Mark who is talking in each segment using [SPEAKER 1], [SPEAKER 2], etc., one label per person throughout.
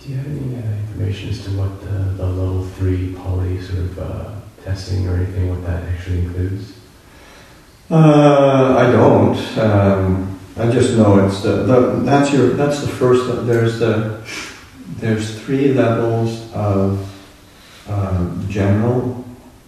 [SPEAKER 1] Do you have any information as to what the level 3 poly sort of testing or anything, what that actually includes?
[SPEAKER 2] I don't. I just know it's that's the first. There's 3 levels of general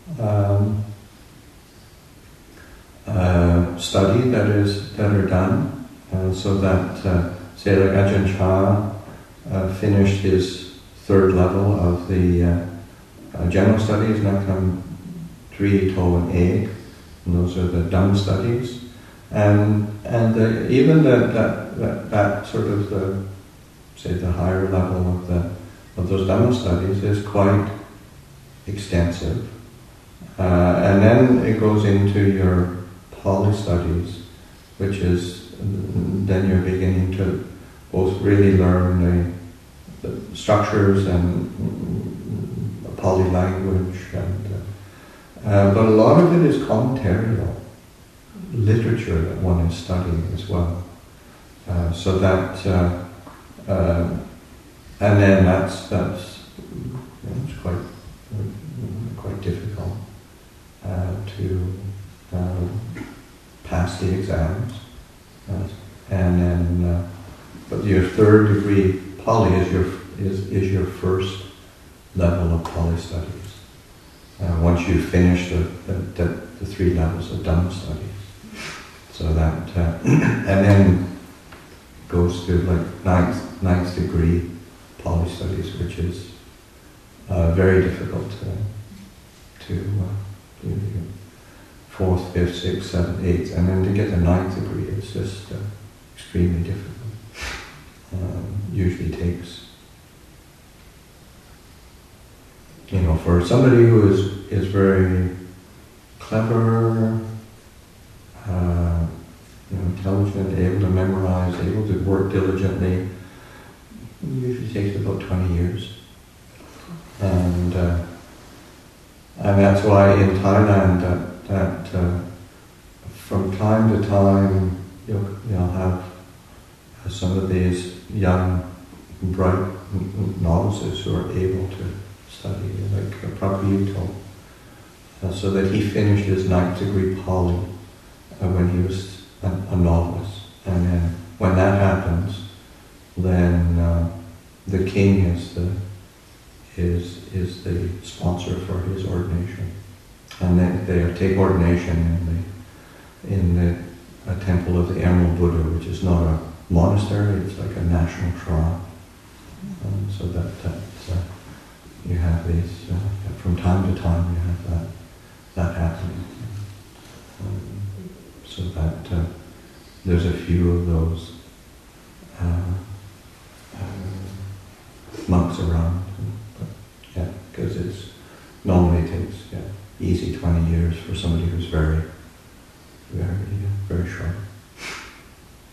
[SPEAKER 2] study that are done, so that say like Ajahn Chah finished his 3rd level of the general studies, now come 3, To and A, and those are the done studies, and even that sort of the higher level of those Dhamma studies is quite extensive, and then it goes into your Pali studies, which is then you're beginning to both really learn the structures and Pali language, and but a lot of it is commentarial literature that one is studying as well. So that, and then that's it's quite difficult to pass the exams, and then but your 3rd degree Pali is your first level of Pali studies. Once you finish the 3 levels of Dhamma studies, so that and then goes to like ninth degree Pali studies, which is very difficult to do. 4th, 5th, 6th, 7th, 8th, and then to get the 9th degree is just extremely difficult. Usually takes, for somebody who is very clever, intelligent, able to memorize, able to work diligently, it usually takes about 20 years. And that's why in Thailand that from time to time you'll have some of these young, bright novices who are able to study, like Prabhupada, so that he finished his 9th degree Pali when he was a novice. And then when that happens, then the king is the sponsor for his ordination, and they take ordination in the temple of the Emerald Buddha, which is not a monastery, it's like a national shrine. So that you have these from time to time you have that happening. So that there's a few of those monks around, but because it's normally takes easy 20 years for somebody who's very, very